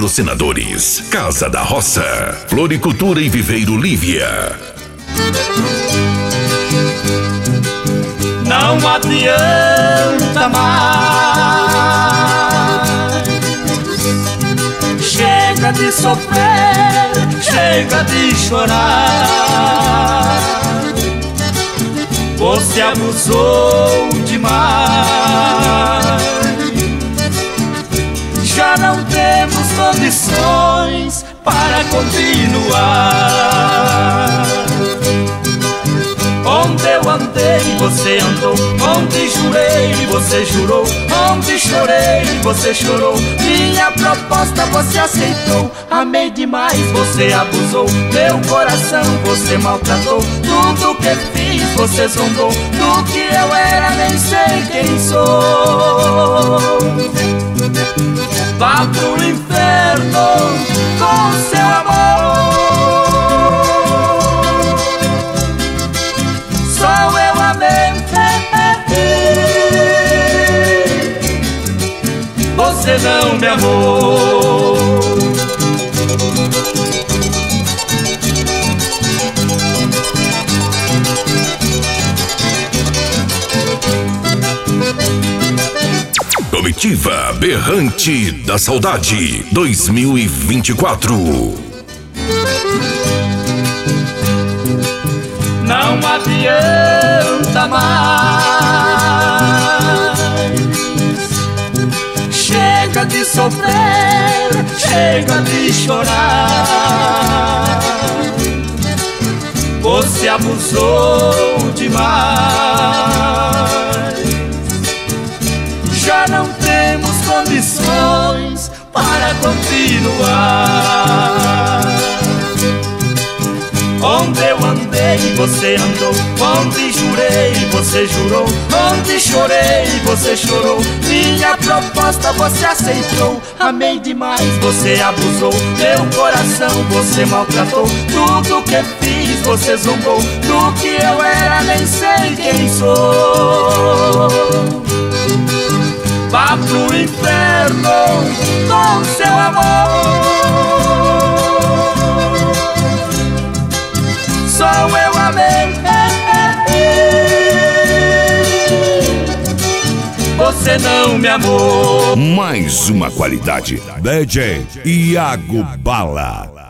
Patrocinadores: Casa da Roça, Floricultura e Viveiro Lívia. Não adianta mais. Chega de sofrer, chega de chorar. Você abusou demais. Já não temos condições para continuar. Onde eu andei, você andou. Onde jurei, você jurou. Onde chorei, você chorou. Minha proposta você aceitou. Amei demais, você abusou. Meu coração você maltratou. Tudo que fiz você zombou. Do que eu era nem sei quem sou. Vá pro inferno com seu amor. Só eu amei. Você não me amou. Comitiva Berrante da Saudade 2024. Não adianta mais. Chega de sofrer, chega de chorar. Você abusou demais. Já não temos condições para continuar. Onde eu andei, você andou. Onde jurei, você jurou. Onde chorei, você chorou. Minha proposta você aceitou. Amei demais, você abusou. Meu coração você maltratou. Tudo que fiz você zombou. Do que eu era nem sei quem sou. Vá pro inferno com seu amor. Só eu amei. Você não me amou. Mais uma qualidade. DJ Iago Bala.